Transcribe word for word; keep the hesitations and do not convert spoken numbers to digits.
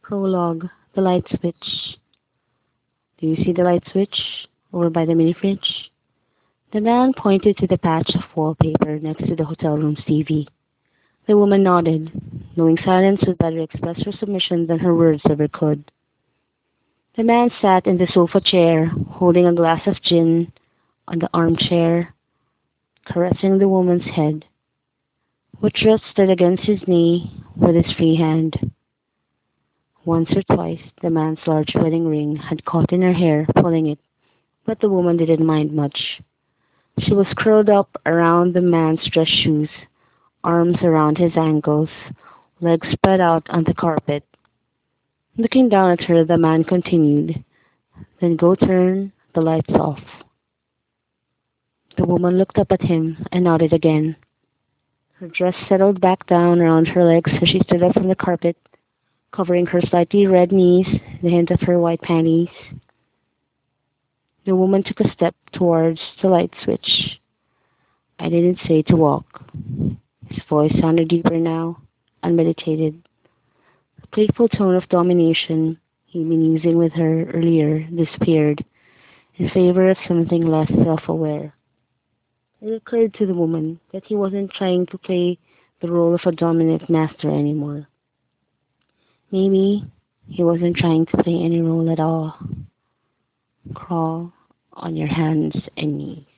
Prologue, the light switch. Do you see the light switch over by the mini fridge? The man pointed to the patch of wallpaper next to the hotel room's T V. The woman nodded, knowing silence would better express her submission than her words ever could. The man sat in the sofa chair, holding a glass of gin on the armchair, caressing the woman's head, which rested against his knee with his free hand. Once or twice the man's large wedding ring had caught in her hair, pulling it, but the woman didn't mind much. She was curled up around the man's dress shoes, arms around his ankles, legs spread out on the carpet. Looking down at her, the man continued, "Then go turn the lights off." The woman looked up at him and nodded again. Her dress settled back down around her legs as she stood up from the carpet, covering her slightly red knees, the hint of her white panties. The woman took a step towards the light switch. "I didn't say to walk." His voice sounded deeper now, unmeditated. The playful tone of domination he'd been using with her earlier disappeared in favor of something less self-aware. It occurred to the woman that he wasn't trying to play the role of a dominant master anymore. Maybe he wasn't trying to play any role at all. Crawl on your hands and knees.